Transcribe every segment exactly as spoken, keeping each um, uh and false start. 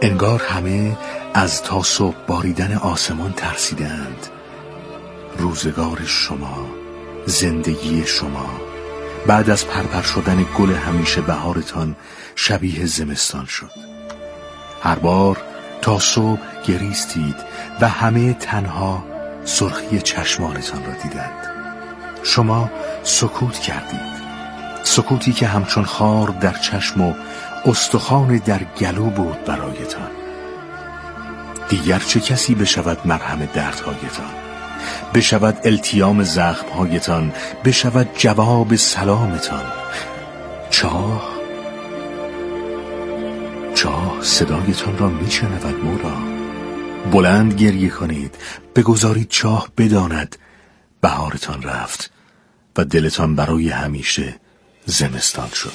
انگار همه از تا صبح باریدن آسمان ترسیدند. روزگار شما، زندگی شما بعد از پرپر شدن گل همیشه بهارتان شبیه زمستان شد. هر بار تا صبح گریستید و همه تنها سرخی چشمانتان را دیدند. شما سکوت کردید، سکوتی که همچون خار در چشم و استخوان در گلو بود برایتان. دیگر چه کسی بشود مرهم دردهایتان، بشود التیام زخمهایتان، بشود جواب سلامتان؟ چاه چاه صدایتان را میشنود مورا. بلند گریه کنید، بگذارید چاه بداند بهارتان رفت و دلتان برای همیشه زمستان شد.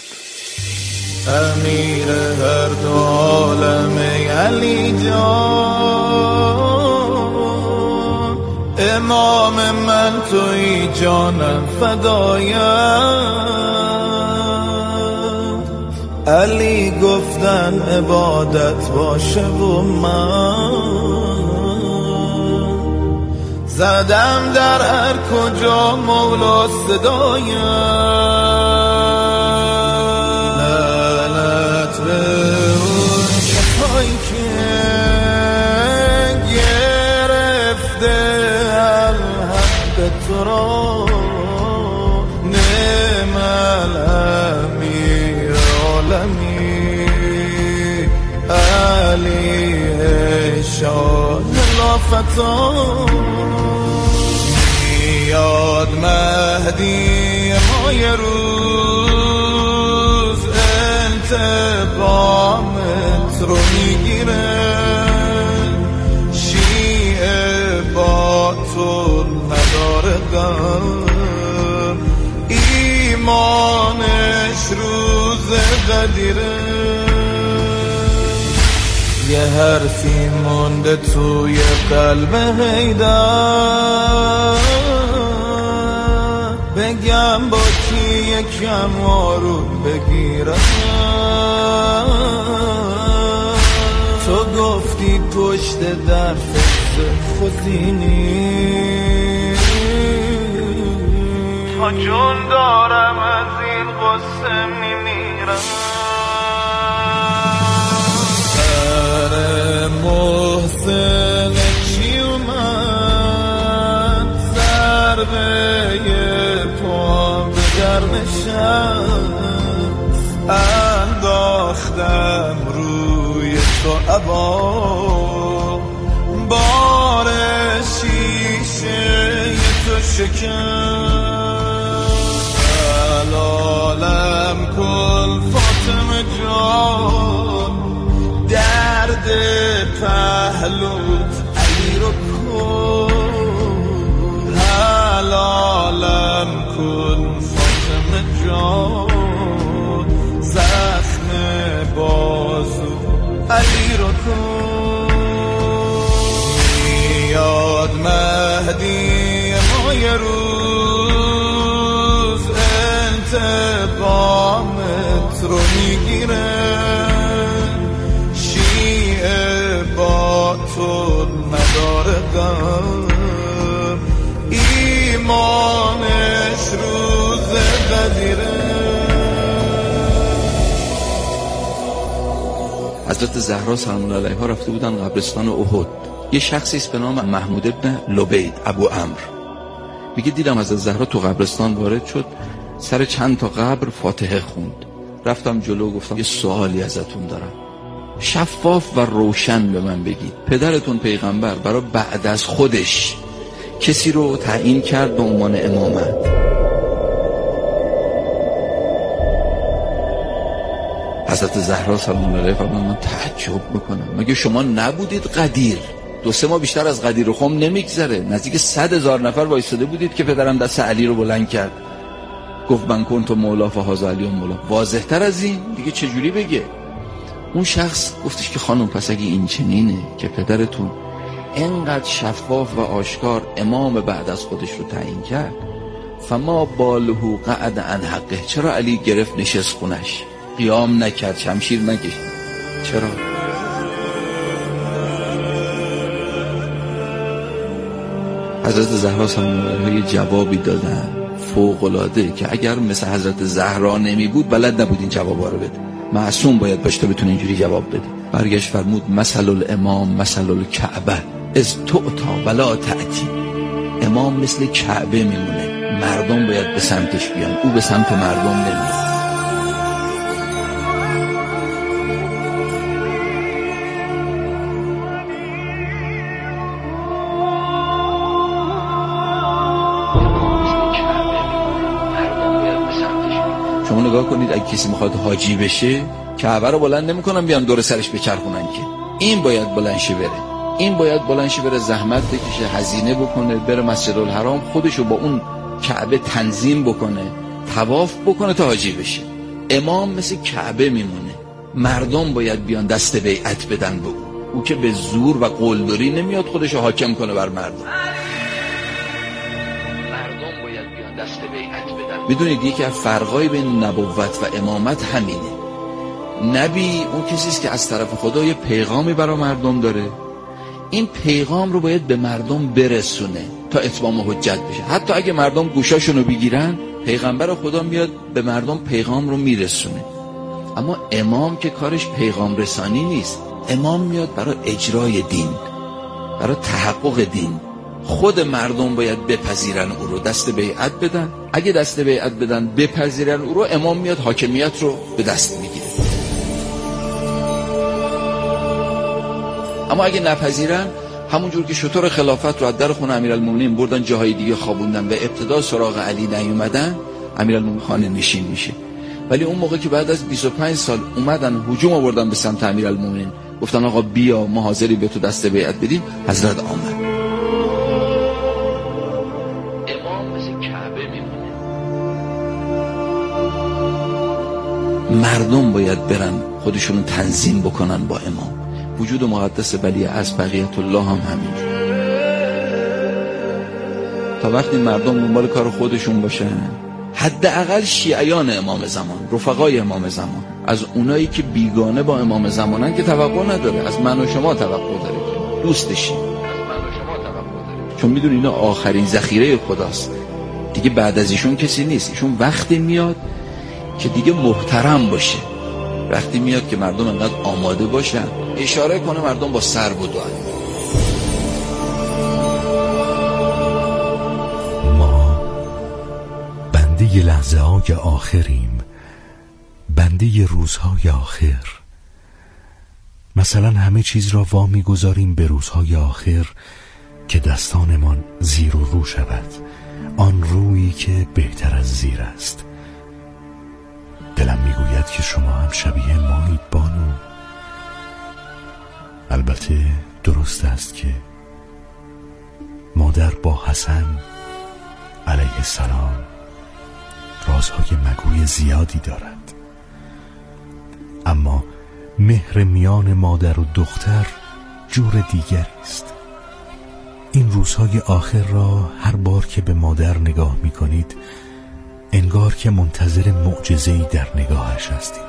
امیر هر دو عالم علی جان، امام من توی جانم فدایت. علی گفتن عبادت باشه و من زدم در هر کجا مولا صدایم. تو را نعم الامیر عالمی علی شان لافتان. میاد مهدی ما یه روز انتقامت رو میگیره، شیعه با تو نداره غم، ایمانش روز قدیره. یه حرفی مونده توی قلب حیدر، بگم با کی یکم آروم بگیرم. تو گفتی پشت در فکر خودینی، تا جون دارم از این غصه میمیرم. سر محسن چی اومد، ضربه پام به گرم شمس، انداختم روی تو عبا، بار شیشه تو شکن. العالم کن فاطمه جان، درد پهلوت علی رو کن. العالم کن فاطمه جان، زخم بازو علی رو کن. میاد مهدی ما یه روز انتقامت رو میگیره، شیعه با تو نداره غم، ایمانش روز قدیره. حضرت زهرا سلام الله علیها رفته بودن قبرستان احد. یه شخصی است به نام محمود ابن لبید ابو عمرو، میگه دیدم حضرت زهرا تو قبرستان وارد شد، سر چند تا قبر فاتحه خوند. رفتم جلو گفتم یه سوالی ازتون دارم، شفاف و روشن به من بگید. پدرتون پیغمبر برای بعد از خودش کسی رو تعیین کرد به عنوان امامت؟ حضرت زهرا سلام الله علیها فرمودن من تعجب میکنم، مگه شما نبودید قدیر؟ دو سه ماه بیشتر از قدیر خم نمیگذره، نزدیک صد هزار نفر وایساده بودید که پدرم دست علی رو بلند کرد، گفت من کنت مولا فهذا علی مولا. واضح تر از این دیگه چجوری بگه؟ اون شخص گفتش که خانم پس اگه این چنینه که پدرتون اینقدر شفاف و آشکار امام بعد از خودش رو تعیین کرد، فما بالهو قعد عن حقه، چرا علی گرفت نشست خونش، قیام نکرد، شمشیر نکشید؟ چرا؟ حضرت زهرا سلام الله یه جوابی دادن فوق‌العاده که اگر مثل حضرت زهرا نمی بود بلد نبود این جوابا رو بده. معصوم باید باشه تا بتونه اینجوری جواب بده. برگشت فرمود مثل الامام مثل الکعبه از تعطا ولا تأتی. امام مثل کعبه میمونه، مردم باید به سمتش بیان، او به سمت مردم نمیاد. شما نگاه کنید اگه کسی میخواد حاجی بشه کعبه رو بلند نمیکنن بیان دور سرش بچرخونن که، این باید بلند شه بره، این باید بلند شه بره زحمت بکشه، هزینه بکنه، بره مسجد الحرام خودشو با اون کعبه تنظیم بکنه، طواف بکنه تا حاجی بشه. امام مثل کعبه میمونه، مردم باید بیان دست بیعت بدن به او. او که به زور و قلدری نمیاد خودشو حاکم کنه بر مردم. مردم باید بیان دست بیعت بدن. میدونید یکی از فرقای بین نبوت و امامت همینه. نبی اون کسیست که از طرف خدا یه پیغامی برای مردم داره، این پیغام رو باید به مردم برسونه تا اتمام حجت بشه. حتی اگه مردم گوشاشونو بگیرن پیغمبر خدا میاد به مردم پیغام رو میرسونه. اما امام که کارش پیغام رسانی نیست، امام میاد برای اجرای دین، برای تحقق دین. خود مردم باید بپذیرن او رو، دست بیعت بدن. اگه دست بیعت بدن بپذیرن او رو، امام میاد حاکمیت رو به دست میگیره. اما اگه نپذیرن، همونجور که شطور خلافت رو از در خونه امیرالمومنین بردن جاهای دیگه خوابوندن و ابتدا سراغ علی نیومدن، امیرالمومنین خانه نشین میشه. ولی اون موقع که بعد از بیست و پنج سال اومدن هجوم آوردن به سمت امیرالمومنین، گفتن آقا بیا ما حاضری به تو دست بیعت بدیم، حضرت آمد. امام مثل کعبه میمونه، مردم باید برن خودشون تنظیم بکنن با امام. وجود مقدس ولی از بقیت الله هم همینجور. تا وقتی مردم دنبال کار خودشون باشن، حداقل شیعیان امام زمان، رفقای امام زمان، از اونایی که بیگانه با امام زمانن که توقع نداره، از من و شما توقع داره که دوست شیم، از من و شما توقع داره، چون میدونی اینا آخرین ذخیره خداست دیگه. بعد از ایشون کسی نیست. ایشون وقتی میاد که دیگه محترم باشه، وقتی میاد که مردم انقدر آماده باشن، اشاره کنه مردم با سر بدوان. ما بنده ی لحظه های آخریم، بنده ی روزهای آخر. مثلا همه چیز را وامی گذاریم به روزهای آخر که دستانمان زیر و رو شود، آن رویی که بهتر از زیر است. دلم میگوید که شما هم شبیه مایید بانو. البته درست است که مادر با حسن علیه السلام رازهای مگوی زیادی دارد، اما مهر میان مادر و دختر جور دیگری است. این روزهای آخر را هر بار که به مادر نگاه می کنید انگار که منتظر معجزه‌ای در نگاهش هستید.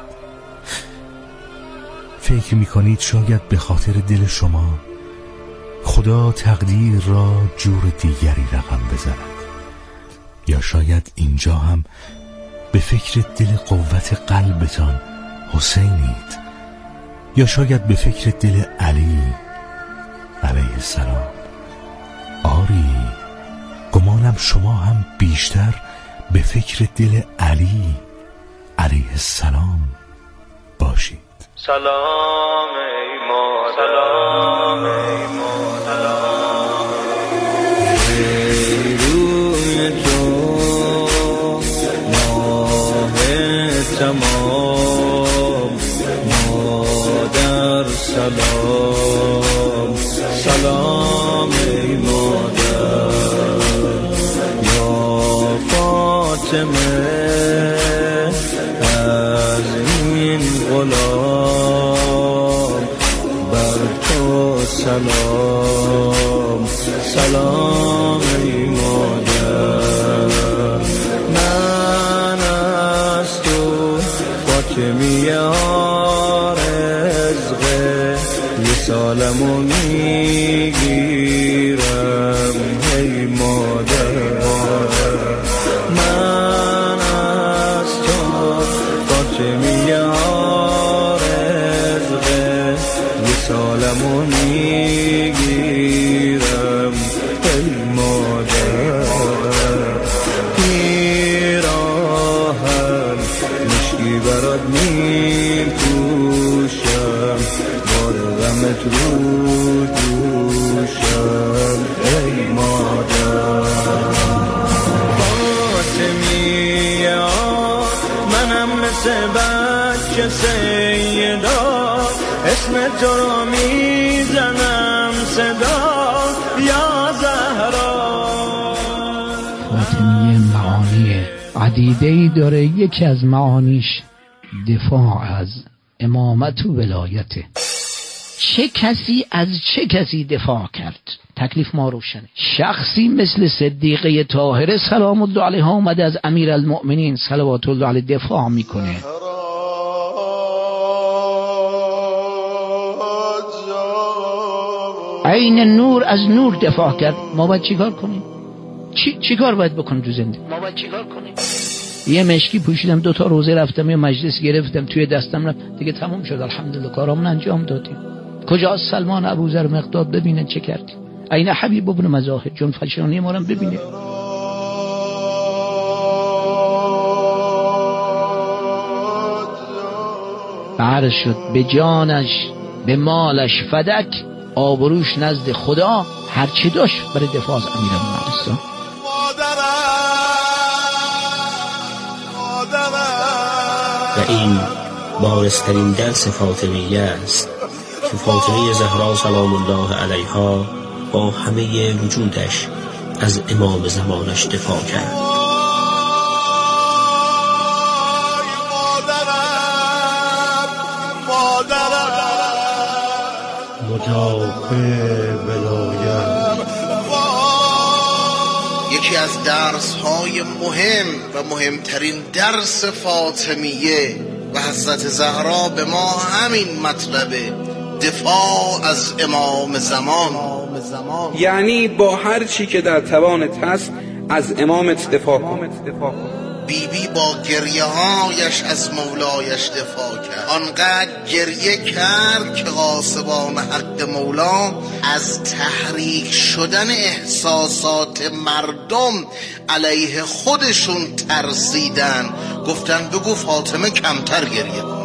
فکر می کنید شاید به خاطر دل شما خدا تقدیر را جور دیگری رقم بزند، یا شاید اینجا هم به فکر دل قوت قلبتان حسینید، یا شاید به فکر دل علی علیه السلام. آری، گمانم شما هم بیشتر به فکر دل علی علیه السلام باشید. سلام ای مادر، سلام ای مادر، روی تو ماه تمام، مادر سلام، سلام ای مادر، یا فاطمه از این غلام بر تو سلام، سلام ای مادر. من از تو فاطمیه رزق یه سالمو میگیرم، هی وسالمو میگیرم ای مادر پیراهن مشکی برات میپوشم بار غمت رو دوشم ای مادر فاطمیه منم مثل بچه سیدا اسم تو رو میزنم صدا یا زهرا. فاطمیه معانی عدیده‌ای داره، یکی از معانیش دفاع از امامت و ولایته. چه کسی از چه کسی دفاع کرد؟ تکلیف ما روشنه. شخصی مثل صدیقه طاهره سلام الله علیها اومده از امیرالمؤمنین صلوات الله علیه دفاع میکنه. عین نور از نور دفاع کرد. ما باید چیکار کنیم؟ چی چیکار باید بکنیم تو زندگی؟ ما باید چیکار کنیم؟ یه مشکی پوشیدم، دو تا روزه رفتم، یه مجلس گرفتم، توی دستم رفت، دیگه تموم شد. الحمدلله کارامون انجام دادیم. کجاست سلمان ابوذر مقداد؟ ببینه چه کردی. عین حبیب ابن مزاحم جون فشانی ما رو ببینه. عرض شد به جانش به مالش فدک، آبروش نزد خدا هرچی داشت برای دفاع از امیرالمؤمنین. و این بارزترین درس فاطمیه است که فاطمه زهرا سلام الله علیها با همه وجودش از امام زمانش دفاع کرد. مدافع ولایت. یکی از درس‌های مهم و مهمترین درس فاطمیه و حضرت زهرا به ما همین مطلبه، دفاع از امام زمان. یعنی با هر چی که در توانت هست از امامت دفاع کن. بی بی با گریه هایش از مولایش دفاع کرد، آنقدر گریه کرد که غاصبان حق مولا از تحریک شدن احساسات مردم علیه خودشون ترسیدن، گفتن بگو فاطمه کمتر گریه کنه.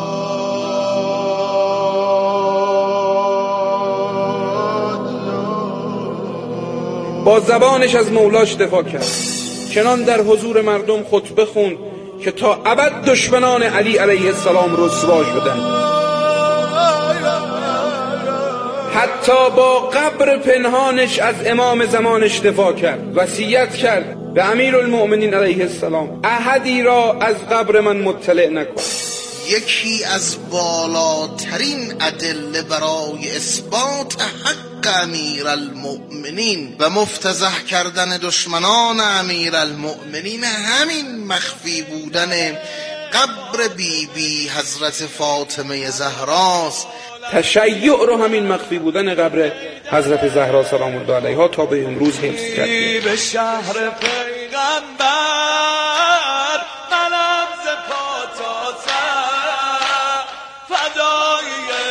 با زبانش از مولاش دفاع کرد، چنان در حضور مردم خطبه خوند که تا ابد دشمنان علی علیه السلام رسوا شدند. حتی با قبر پنهانش از امام زمانش دفاع کرد، وصیت کرد به امیرالمؤمنین علیه السلام احدی را از قبر من مطلع نکن. یکی از بالاترین ادله برای اثبات حق امیرالمؤمنین و مفتضح کردن دشمنان امیرالمؤمنین همین مخفی بودن قبر بی بی حضرت فاطمه زهراست. تشیع رو همین مخفی بودن قبر حضرت زهرا سلام الله علیها تا به امروز حفظ کرد. به شهر پیغمبر منم ز پا تا سر فدای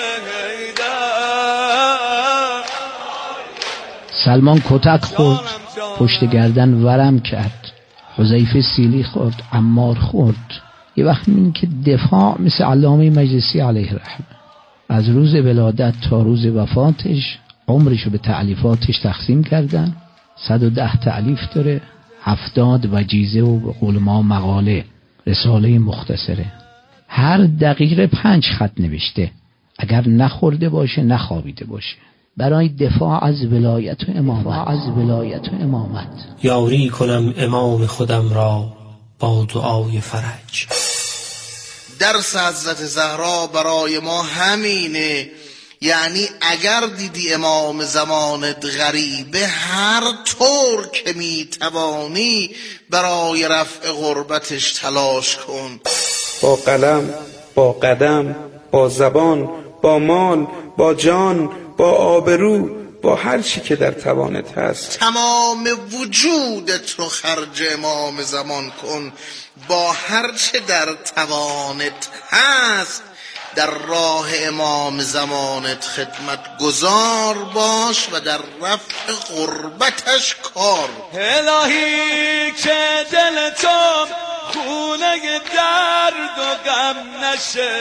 حیدر. سلمان کتک خورد، پشت گردن ورم کرد، حذیفه سیلی خورد، عمار خورد. یه وقت این که دفاع مثل علامه مجلسی علیه الرحمه از روز ولادت تا روز وفاتش عمرشو به تألیفاتش تقسیم کردن. صد و ده تألیف داره، هفتاد وجیزه و به قول ما مقاله، رساله مختصره. هر دقیقه پنج خط نوشته، اگر نخورده باشه نخوابیده باشه، برای دفاع از ولایت و امامت. از ولایت و امامت یاری کنم امام خودم را با دعای فرج. درس حضرت زهرا برای ما همینه، یعنی اگر دیدی امام زمانت غریبه هر طور که میتوانی برای رفع غربتش تلاش کن. با قلم، با قدم، با زبان، با مال، با جان، با آبرو، با هر چی که در توانت هست تمام وجودت رو خرج امام زمان کن. با هر چه در توانت هست در راه امام زمانت خدمت گذار باش و در رفع غربتش کار. الهی که دل تو خونه درد و غم نشه،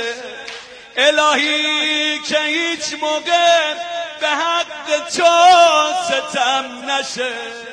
الهی که هیچ موقع به حق تو ستم نشه،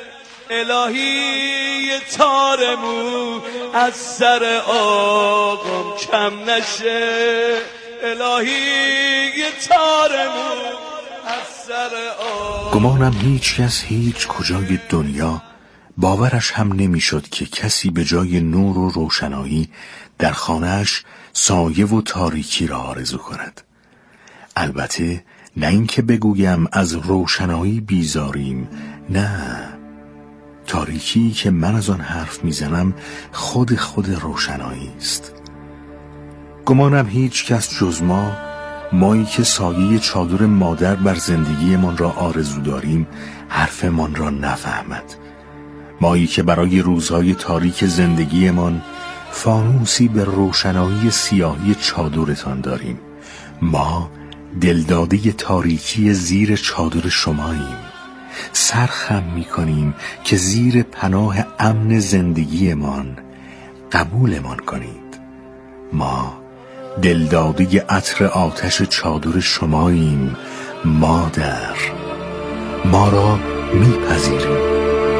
الهی تار مو از سر آقام کم نشه، الهی تار مو از سر آقام. گمانم هیچ کس هیچ کجای دنیا باورش هم نمیشد که کسی به جای نور و روشنایی در خانه‌اش سایه و تاریکی را آرزو کند. البته نه اینکه بگویم از روشنایی بیزاریم، نه، تاریکی که من از آن حرف میزنم خود خود روشنایی است. گمانم هیچ کس جز ما، مایی که سایه چادر مادر بر زندگیمان را آرزو داریم، حرفمان را نفهمد. مایی که برای روزهای تاریک زندگیمان فانوسی به روشنایی سیاهی چادرتان داریم. ما دلداده تاریکی زیر چادر شماییم. سرخم می‌کنیم که زیر پناه امن زندگیمان قبولمان کنید. ما دلداده عطر آتش چادر شماییم. مادر، ما را میپذیریم.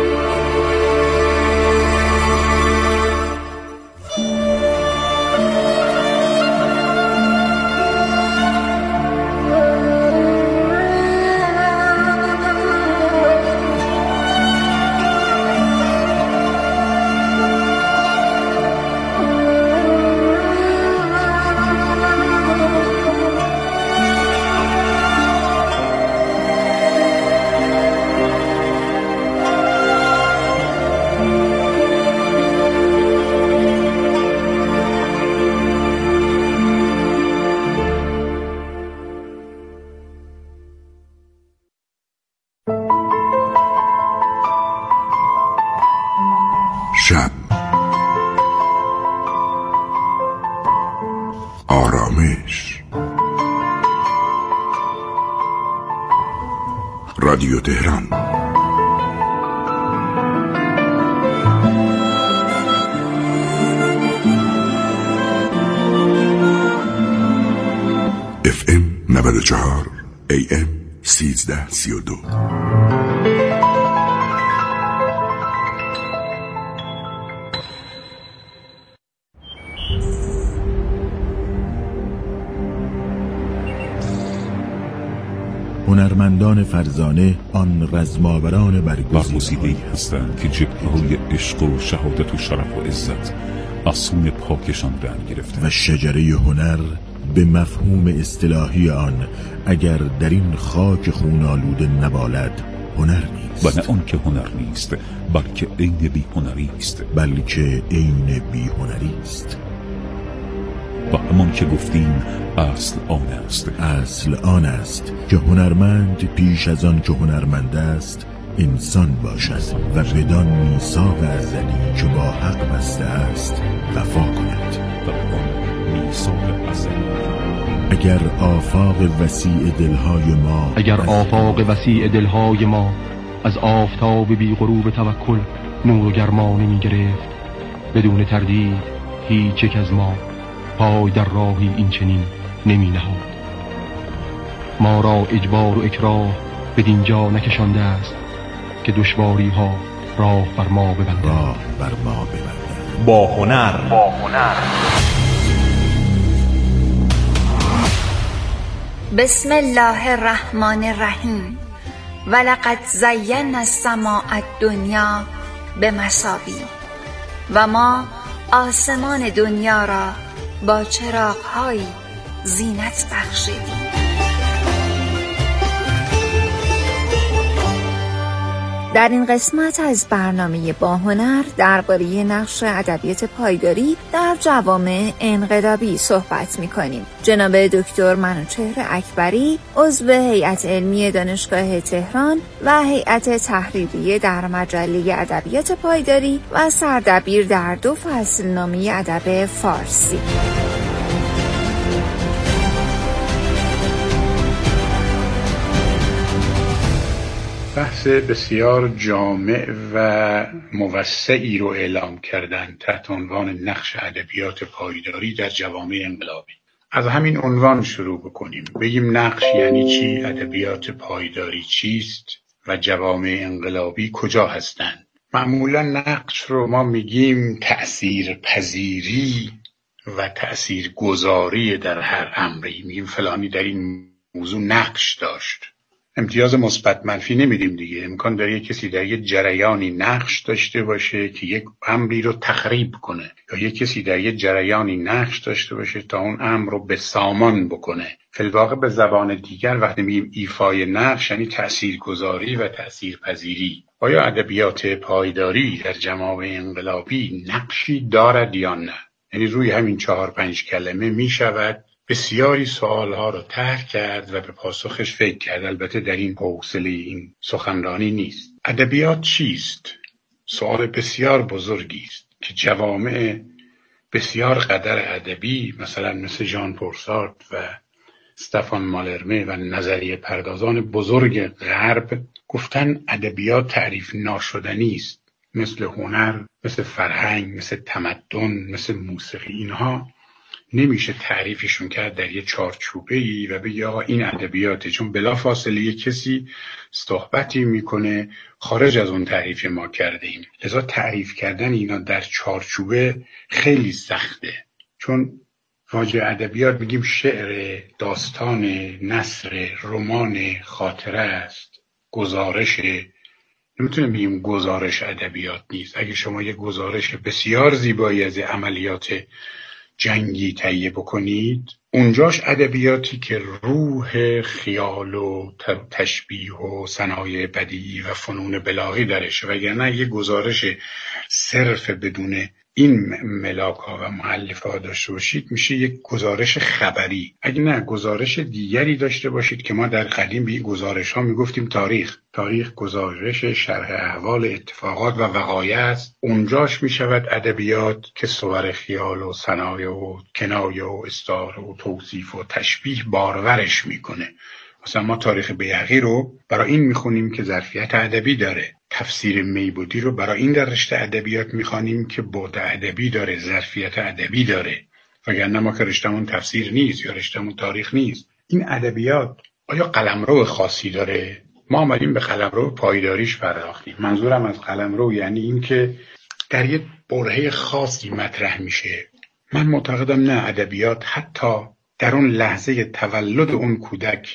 شب، آرامش. رادیو تهران. اف ام نود و چهار، ای ام سیزده سی و دو. هنرمندان فرزانه آن رزماوران برگزیده موسیقی هستند که جبهه‌های عشق و شهادت و شرف و عزت از سوی پاکشان رنگ گرفته و شجره هنر به مفهوم اصطلاحی آن اگر در این خاک خونالوده نبالد هنر نیست، و نه آن که هنر نیست بلکه عین بی هنری است، بلکه عین بی هنری است. و همان که گفتیم اصل آن است اصل آن است که هنرمند پیش از آن که هنرمند است انسان باشد و بدان میثاق ازلی که با حق بسته است وفا کند. و آن میثاق ازلی اگر آفاق وسیع دلهای ما اگر آفاق وسیع دلهای ما از آفتاب بی غروب توکل نور و گرمانی می گرفت، بدون تردید هیچ یک از ما پای در راهی این چنین نمی نهاد. ما را اجبار و اکراه به دینجا نکشانده است که دشواری ها راه بر ما ببنده راه بر ما ببنده با هنر با هنر بسم الله الرحمن الرحیم. ولقد زینا السماء الدنیا بمصابیح، و ما آسمان دنیا را با چراغ‌هایی زینت بخشیدیم. در این قسمت از برنامه با هنر درباره نقش ادبیات پایداری در جوامع انقلابی صحبت می‌کنیم. جناب دکتر منوچهر اکبری، عضو هیئت علمی دانشگاه تهران و هیئت تحریریه در مجله ادبیات پایداری و سردبیر در دو فصل نامه ادب فارسی. جلسه بسیار جامع و موسعی رو اعلام کردن تحت عنوان نقش ادبیات پایداری در جوامع انقلابی. از همین عنوان شروع بکنیم، بگیم نقش یعنی چی، ادبیات پایداری چیست و جوامع انقلابی کجا هستند. معمولا نقش رو ما میگیم تأثیر پذیری و تأثیر گذاری در هر امری. میگیم فلانی در این موضوع نقش داشت. امتیاز مثبت منفی نمیدیم دیگه. امکان داره کسی در یک جریانی نقش داشته باشه که یک امری رو تخریب کنه، یا یک کسی در یک جریانی نقش داشته باشه تا اون امر رو به سامان بکنه. فی الواقع به زبان دیگر وقتی میگیم ایفای نقش یعنی تاثیرگذاری و تاثیرپذیری. آیا ادبیات پایداری در جوامع انقلابی نقشی دارد یا نه؟ یعنی روی همین چهار پنج کلمه میشود بسیاری سوالها رو طرح کرد و به پاسخش فکر کرد. البته در این حوصله این سخنرانی نیست. ادبیات چیست؟ سوال بسیار بزرگی است که جوامع بسیار قدر ادبی مثلا مثل ژان پل سارتر و استفان مالرمه و نظریه پردازان بزرگ غرب گفتن ادبیات تعریف ناشدنی است، مثل هنر، مثل فرهنگ، مثل تمدن، مثل موسیقی. اینها نمیشه تعریفشون کرد در یه چارچوبه‌ای و بگی آقا این ادبیاته، چون بلافاصله یه کسی صحبتی میکنه خارج از اون تعریف ما کرده ایم. لذا تعریف کردن اینا در چارچوبه خیلی سخته، چون واژه ادبیات بگیم شعر، داستان، نثر، رمان، خاطره است، گزارش. نمیتونیم بگیم گزارش ادبیات نیست. اگه شما یه گزارش بسیار زیبایی از عملیات جنگی تهیه بکنید، اونجاش ادبیاتی که روح خیال و تشبیه و صنایع بدیعی و فنون بلاغی درش، وگرنه یه گزارش صرف بدون این ملاک ها و مؤلفه ها داشته باشید میشه یک گزارش خبری. اگه نه گزارش دیگری داشته باشید که ما در قدیم به این گزارش ها میگفتیم تاریخ. تاریخ گزارش شرح احوال اتفاقات و وقایع است. اونجاش میشود ادبیات که صور خیال و صنایع و کنایه و استعاره و توصیف و تشبیه بارورش میکنه. مثلا ما تاریخ بیهقی رو برای این میخونیم که ظرفیت ادبی داره. تفسیر میبودی رو برای این در رشته ادبیات میخوانیم که بعد ادبی داره، ظرفیت ادبی داره. وگرنه ما که رشتمون تفسیر نیست یا رشتمون تاریخ نیست. این ادبیات آیا قلمرو خاصی داره؟ ما آمدیم به قلمرو پایداریش پرداختیم. منظورم از قلمرو یعنی این که در یک برهه خاصی مطرح میشه. من معتقدم نه، ادبیات حتی در اون لحظه تولد اون کودک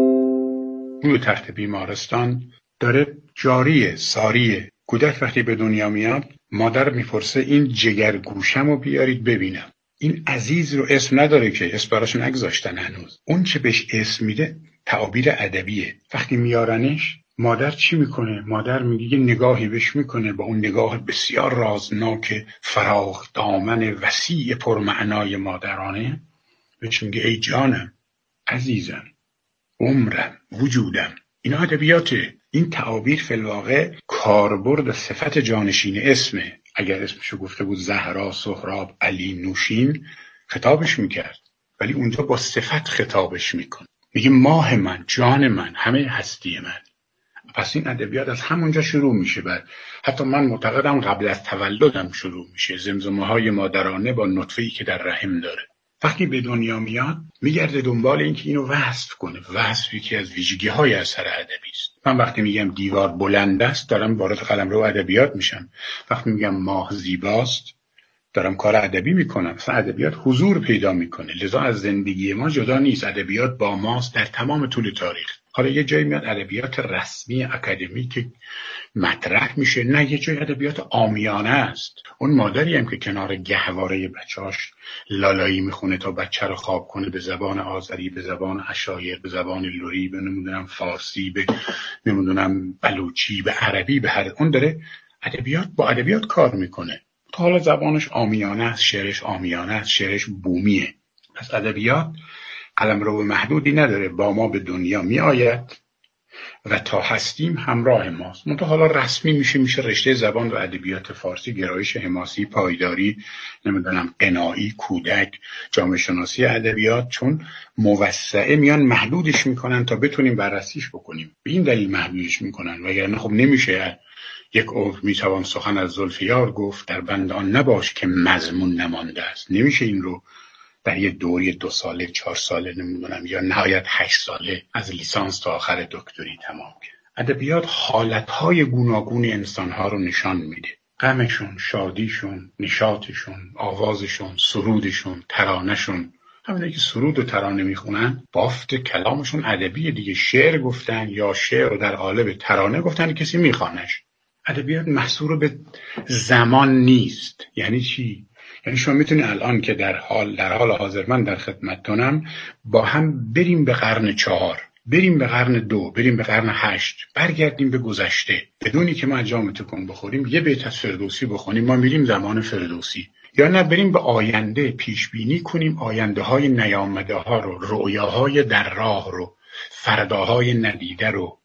اون تحت بیمارستان داره جاریه، ساریه. کودک وقتی به دنیا میاد مادر میپرسه این جگرگوشم رو بیارید ببینم. این عزیز رو اسم نداره که، اسم براش نگذاشتن هنوز. اون چه بهش اسم میده تعابیر ادبیه. وقتی میارنش مادر چی میکنه؟ مادر میگه نگاهی بهش میکنه، با اون نگاه بسیار رازناک فراخ دامن وسیع پرمعنای مادرانه بهش میگه ای جانم، عزیزم، عمرم، وجودم. اینا ادبیاته. این تعابیر فی الواقع کاربرد صفت جانشین اسمه. اگر اسمشو گفته بود زهرا، سهراب، علی، نوشین خطابش میکرد، ولی اونجا با صفت خطابش میکنه. میگه ماه من، جان من، همه هستی من. پس این ادبیات از همونجا شروع میشه. بعد حتی من معتقدم قبل از تولدم شروع میشه. زمزمه های مادرانه با نطفه‌ای که در رحم داره. وقتی به دنیا میاد میگرده دنبال این که اینو وصف کنه. وصف یکی از ویژگی های اثر ادبی است. من وقتی میگم دیوار بلند است دارم وارد قلمرو ادبیات میشم. وقتی میگم ماه زیباست دارم کار ادبی میکنم. مثلا ادبیات حضور پیدا میکنه. لذا از زندگی ما جدا نیست. ادبیات با ماست در تمام طول تاریخ. حالا یه جایی میاد ادبیات رسمی اکادمیک مطرح میشه، نه یه جای ادبیات عامیانه است. اون مادری هم که کنار گهواره بچه‌اش لالایی میخونه تا بچه رو خواب کنه به زبان آذری، به زبان عشایر، به زبان لری، به نمیدونم فارسی، به نمیدونم بلوچی، به عربی، به هر اون داره ادبیات با ادبیات کار میکنه. تا حالا زبانش عامیانه است، شعرش عامیانه است، شعرش بومیه. پس ادبیات قلمرو محدودی نداره. با ما به دنیا می آید و تا هستیم همراه ماست. منتها حالا رسمی میشه میشه رشته زبان و ادبیات فارسی، گرایش حماسی، پایداری، نمیدونم قنایی، کودک، جامعه شناسی ادبیات، چون موسعه میان محدودش میکنن تا بتونیم بررسیش بکنیم. به این دلیل محدودش میکنن، وگرنه خب نمیشه یک عمر میتوان سخن از زلفیار گفت در بند آن نباش که مضمون نمانده است. نمیشه این رو در یه دوری دو ساله، چهار ساله، نمیدونم یا نهایت هشت ساله از لیسانس تا آخر دکتری تمام کرد. ادبیات حالتهای گوناگون انسانها رو نشان میده. غمشون، شادیشون، نشاطشون، آوازشون، سرودشون، ترانهشون. همینه که سرود و ترانه میخونن، بافت کلامشون ادبی دیگه. شعر گفتن یا شعر رو در قالب ترانه گفتن، کسی میخوانش. ادبیات محصور به زمان نیست. یعنی چی؟ یعنی شما میتونید الان که در حال در حال حاضر من در خدمتتونم با هم بریم به قرن چهار، بریم به قرن دو، بریم به قرن هشت، برگردیم به گذشته بدونی که ما جام تکون بخوریم، یه بیت از فردوسی بخونیم، ما میریم زمان فردوسی. یا نه بریم به آینده پیش بینی کنیم، آینده های نیامده ها رو، رؤیاهای در راه رو، فرداهای ندیده رو،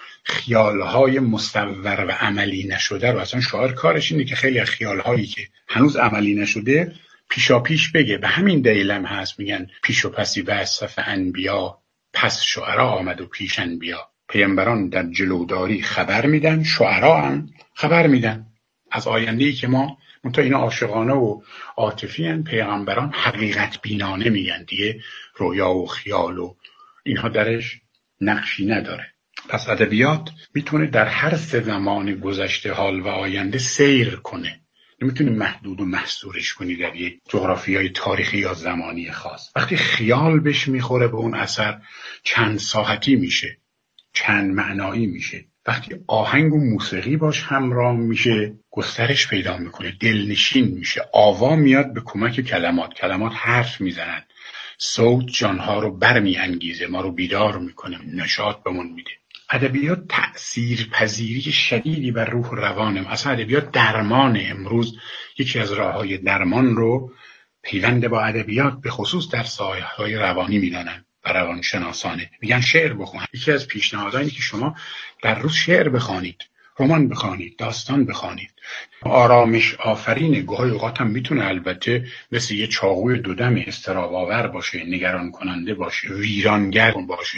خیالهای مصور و عملی نشده رو. اصلا شاعر کارش اینه که خیلی از خیالهایی که هنوز عملی نشده پیشا پیش بگه. به همین دلیلم هست میگن پیش و پسی به صف انبیا، پس شعرا آمد و پیش انبیا. پیامبران در جلوداری خبر میدن، شعرا هم خبر میدن از آینده‌ای که ما منتها اینا عاشقانه و عاطفی هن. پیغمبران حقیقت بینانه میگن دیگه، رویا و خیال و اینها درش نقشی نداره. پس ادبیات میتونه در هر سه زمان گذشته، حال و آینده سیر کنه. نمیتونی محدود و محصورش کنی در یک جغرافیای تاریخی یا زمانی خاص. وقتی خیال بهش میخوره به اون اثر چند ساحتی میشه، چند معنایی میشه. وقتی آهنگ و موسیقی باش همراه میشه گسترش پیدا میکنه، دلنشین میشه. آوا میاد به کمک کلمات، کلمات حرف میزنن، صوت جانها رو برمی انگیزه، ما رو بیدار میکنه، نشاط بهمون میده. ادبیات تأثیر پذیری شدیدی بر روح و روانم. اصلا ادبیات درمان. امروز یکی از راههای درمان رو پیوند با ادبیات به خصوص در ساحه‌های روانی میدانن و روانشناسانه. میگن شعر بخونید. یکی از پیشنهادایی که شما در روز شعر بخوانید، رمان بخوانید، داستان بخوانید. آرامش آفرین. گاهی اوقات هم میتونه البته مثل یه چاقوی دودم اضطراب آور باشه، نگران کننده باشه، ویرانگر باشه،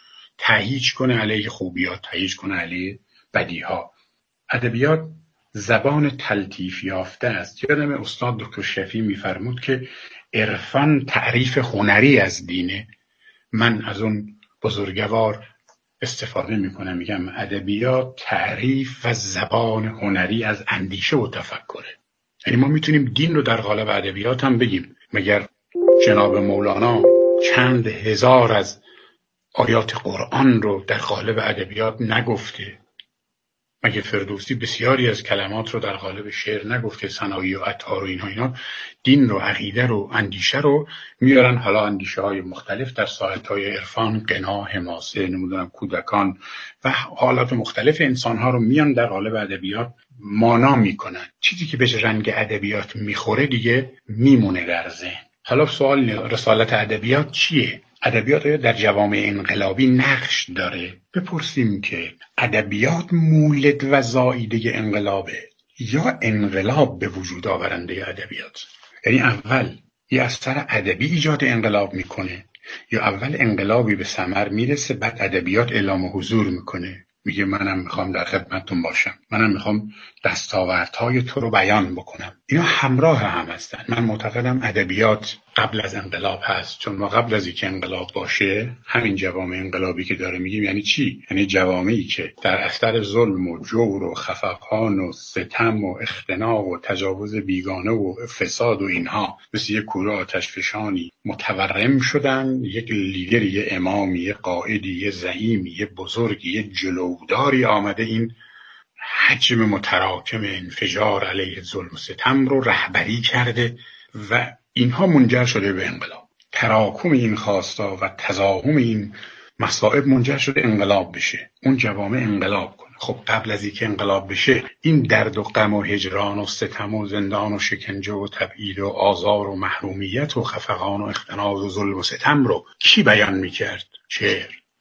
تهییج کنه علیه خوبیات، تهییج کنه علیه بدیها. ادبیات زبان تلطیف یافته است. یادم استاد دکتر شفیع میفرمود که عرفان تعریف هنری از دینه. من از اون بزرگوار استفاده میکنم، میگم ادبیات تعریف و زبان هنری از اندیشه و تفکره. یعنی ما میتونیم دین رو در قالب ادبیات هم بگیم. مگر جناب مولانا چند هزار از آیات قرآن رو در قالب ادبیات نگفته؟ مگه فردوسی بسیاری از کلمات رو در قالب شعر نگفته؟ ثنایی و عطار و اینها اینا دین رو، عقیده رو، اندیشه رو میارن. حالا اندیشه های مختلف در ساحت های عرفان، غنا، حماسه، نمیدونم کودکان و حالات مختلف انسان ها رو میان در قالب ادبیات مانا میکنن. چیزی که به رنگ ادبیات میخوره دیگه میمونه در ذهن. حالا سوال رسالت ادبیات چیه؟ ادبیات آیا در جوامع انقلابی نقش داره؟ بپرسیم که ادبیات مولد و زاییده انقلابه یا انقلاب به وجود آورنده ادبیات؟ یعنی اول یه اثر ادبی ایجاد انقلاب میکنه یا اول انقلابی به ثمر میرسه بعد ادبیات اعلام حضور میکنه، میگه منم میخوام در خدمتتون باشم، منم میخوام دستاوردهای تو رو بیان بکنم. اینا همراه هم هستن. من معتقدم ادبیات قبل از انقلاب هست، چون ما قبل از اینکه انقلاب باشه همین جوامع انقلابی که داره میگیم یعنی چی؟ یعنی جوامعی که در اثر ظلم و جور و خفقان و ستم و اختناق و تجاوز بیگانه و فساد و اینها مثل یک کوره آتشفشانی متورم شدن. یک لیدری، یه امامی، یه قائدی، یه زعیمی، یه بزرگی، یه جلوداری آمده این حجم متراکم انفجار علیه ظلم و ستم رو رهبری کرده و اینها منجر شده به انقلاب. تراکم این خواستا و تزاحم این مصائب منجر شده انقلاب بشه، اون جوامع انقلاب کنه. خب قبل از اینکه انقلاب بشه این درد و غم و هجران و ستم و زندان و شکنجه و تبعید و آزار و محرومیت و خفقان و اختناق و ظلم و ستم رو کی بیان میکرد؟ شعر.